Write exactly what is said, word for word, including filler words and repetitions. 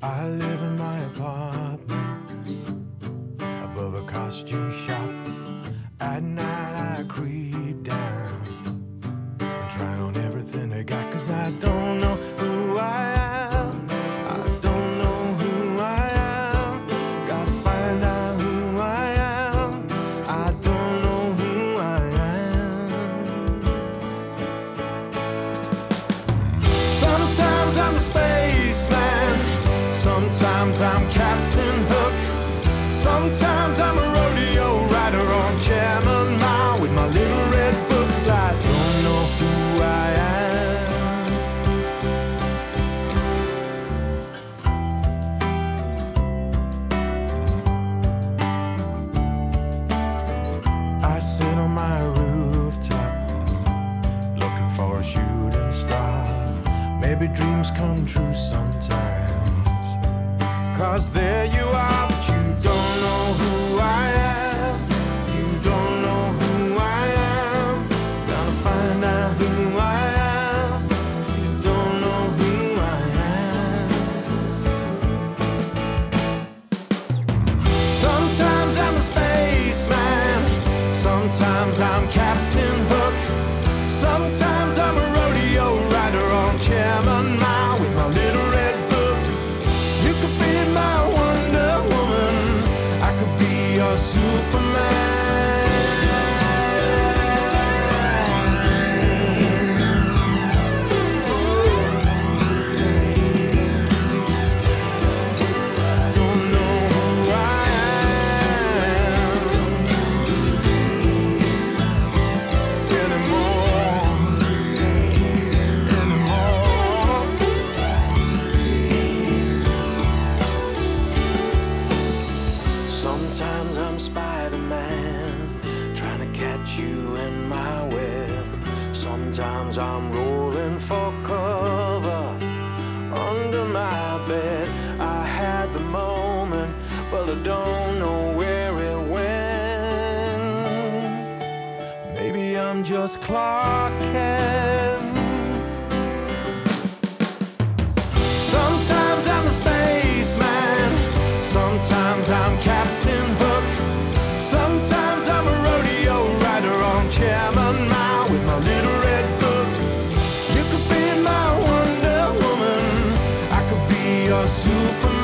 I live in my apartment above a costume shop. At night I creep down and try on everything I got, 'cause I don't know who I am. I don't know who I am. Gotta find out who I am. I don't know who I am. Sometimes I'm a spaceman, sometimes I'm Captain Hook, sometimes I'm a rodeo rider on Chairman Mao with my little red books. I don't know who I am. I sit on my rooftop looking for a shooting star. Maybe dreams come true sometimes, 'cause there you are, but you don't know who I am. You don't know who I am. Gotta find out who I am. You don't know who I am. Sometimes I'm a spaceman, sometimes I'm Captain Hook, sometimes I'm a rodeo rider on Chairman Mao with my little red book. You could be my Wonder Woman, I could be your Superman. Don't know who I am anymore, anymore. Sometimes I'm Spider-Man, trying to catch you in my web. Sometimes I'm rolling for cover under my bed. I had the moment, but I don't know where it went. Maybe I'm just Clark Kent. Sometimes I'm a spaceman, sometimes I'm Captain Hook, sometimes I'm a rodeo rider on Chairman Mao with my little red book. You could be my Wonder Woman, I could be your Superman.